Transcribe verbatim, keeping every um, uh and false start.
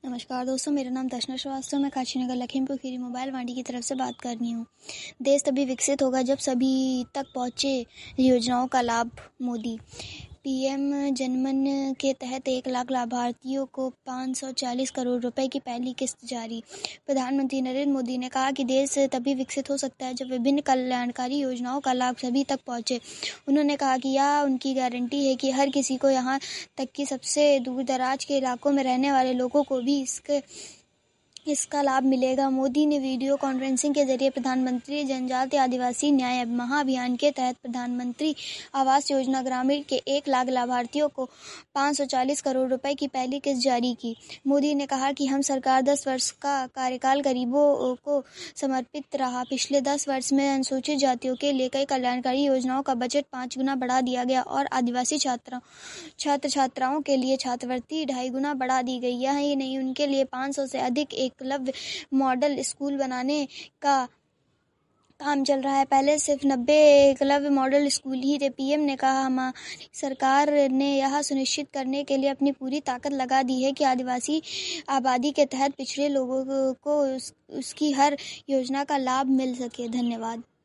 नमस्कार दोस्तों, मेरा नाम दर्शना श्रीवास्तव। मैं काशीनगर लखीमपुर खीरी मोबाइल वाणी की तरफ से बात कर रही हूँ। देश तभी विकसित होगा जब सभी तक पहुँचे योजनाओं का लाभ। मोदी। पीएम जनमन के तहत एक लाख लाभार्थियों को पाँच सौ चालीस करोड़ रुपए की पहली किस्त जारी। प्रधानमंत्री नरेंद्र मोदी ने कहा कि देश तभी विकसित हो सकता है जब विभिन्न कल्याणकारी योजनाओं का लाभ सभी तक पहुंचे। उन्होंने कहा कि यह उनकी गारंटी है कि हर किसी को, यहाँ तक कि सबसे दूर दराज के इलाकों में रहने वाले लोगों को भी इसके इसका लाभ मिलेगा। मोदी ने वीडियो कॉन्फ्रेंसिंग के जरिए प्रधानमंत्री जनजातीय आदिवासी न्याय महाअभियान के तहत प्रधानमंत्री आवास योजना ग्रामीण के एक लाख लाभार्थियों को पाँच सौ चालीस करोड़ रुपए की पहली किस्त जारी की। मोदी ने कहा कि हम सरकार दस वर्ष का कार्यकाल गरीबों को समर्पित रहा। पिछले दस वर्ष में अनुसूचित जातियों के लिए कई कल्याणकारी योजनाओं का बजट पाँच गुना बढ़ा दिया गया और आदिवासी छात्रों छात्र छात्राओं के लिए छात्रवृत्ति ढाई गुना बढ़ा दी गई। यही नहीं, उनके लिए पाँच सौ से अधिक एक एकलव्य मॉडल स्कूल बनाने का काम चल रहा है। पहले सिर्फ नब्बे एकलव्य मॉडल स्कूल ही थे। पीएम ने कहा, हमारी सरकार ने यह सुनिश्चित करने के लिए अपनी पूरी ताकत लगा दी है कि आदिवासी आबादी के तहत पिछड़े लोगों को उस, उसकी हर योजना का लाभ मिल सके। धन्यवाद।